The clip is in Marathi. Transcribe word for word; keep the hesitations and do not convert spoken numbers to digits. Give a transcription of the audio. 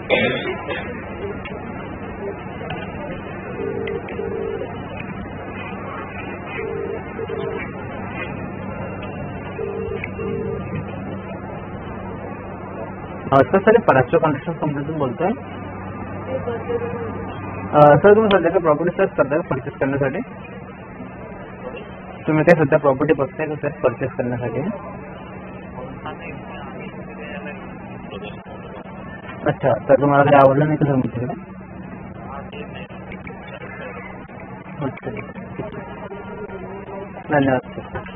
सर सर परास्ट्र कन्स्ट्रक्शन कंपनीतून बोलतोय. सर तुम्ही सध्या काय प्रॉपर्टी सर्च करताय का परचेस करण्यासाठी? तुम्ही काय सध्या प्रॉपर्टी बघताय का सर परचेस करण्यासाठी? अच्छा, तर तुम्हाला काही आवडलं नाही का सर तुमच्याकडे? अच्छा, धन्यवाद सर.